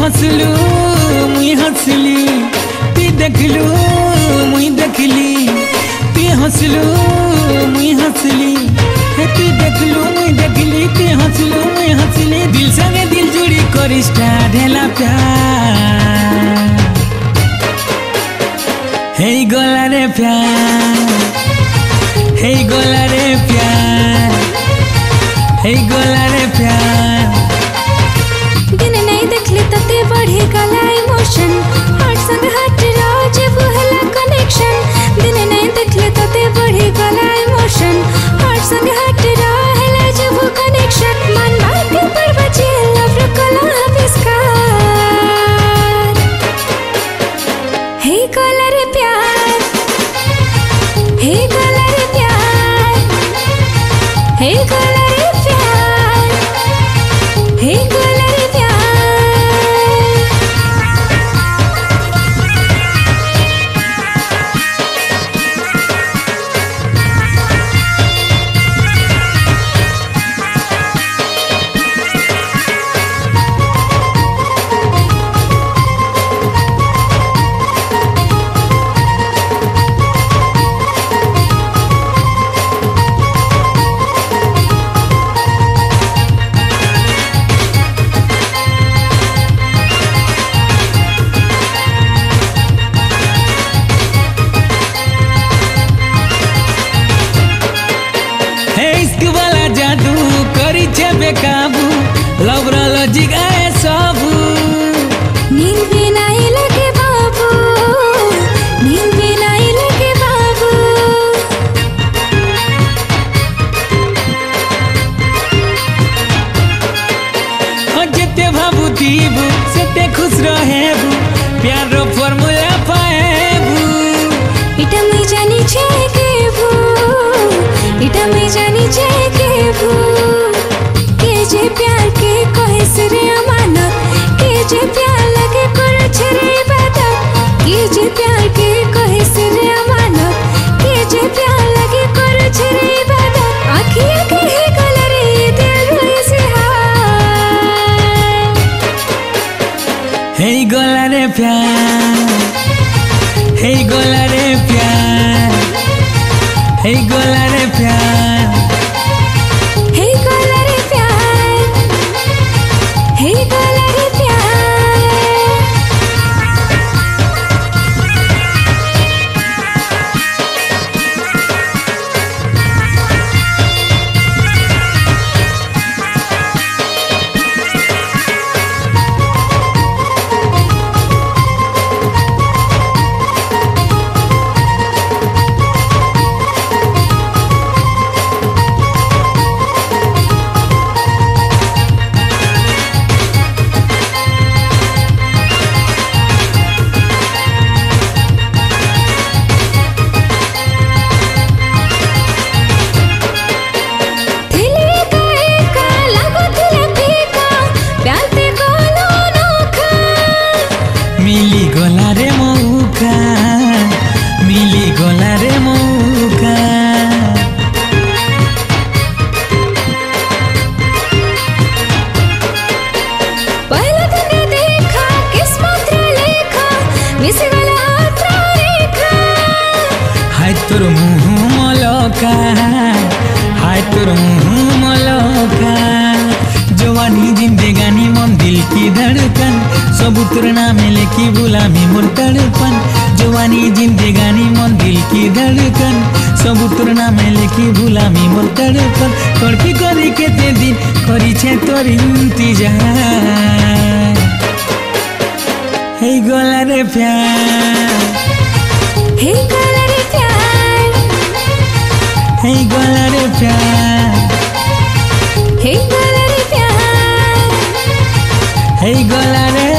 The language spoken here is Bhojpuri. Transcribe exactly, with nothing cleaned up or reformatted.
हंसलू मुई हंसली ती देखलू मुई देखली ती हंसलू मुई हंसली ती देखलू मुई देखली ती हंसलू मुई हंसली दिल संगे दिल जुड़ी कर स्टार्ट हैला प्यार हे गोला रे प्यार हे गोला रे प्यार हे गोला रे प्यार दिन नहीं देखले तते बढ़े गला इमोशन हार्ट संग हार्ट राज बुहला कनेक्शन दिन नहीं देखले तते बढ़े गला इमोशन हार्ट संग हार्ट रहला जब कनेक्शन मन बात पर बचे लव कला विस्कार हे गोला रे प्यार हे गोला रे प्यार हे गोला रे प्यार हे गोला रे प्यार जादू करी छे बेकाबू लवरा लजिक आए सबू नींद भी नहीं लगे बाबू नींद भी नहीं लगे बाबू जेते भाबू दीबू सेते खुश रहेबू प्यार रो फॉर्मूला पाएबू इटा मैं जानी छे के भू इटा मैं जानी छे के भू के जे प्यार के कहे सरे अमानत के जे प्यार लगे कर छरे इबादत के जे प्यार के कहे सरे अमानत के जे प्यार लगे कर छरे इबादत आँखियाँ के है कलरे दिल रोए से हाय हे गोला रे प्यार हे गोला रे प्यार हे गोला रे प्यार हे गोला रे प्यार हे गोला रे प्यार मिली गोला रे मौका मिली गोला रे मौका पहला दिन देखा किस्मत लेखा मिस गला हाथ रेखा हाय तोर मुँह मलका हाय तोर मुँह मलका जवानी जिंदगानी मन दिल की धड़कन सबूतर नाम लेकी बुलामी मोर तड़पन जवानी जिंदगानी मन दिल की धड़कन सबूतर नाम लेकी बुलामी मोर तड़पन करकी करी केते दिन करी छे तोर इंतजार हे गोला रे प्यार हे गोला रे प्यार हे गोला रे प्यार हे गोला रे प्यार हे गोला रे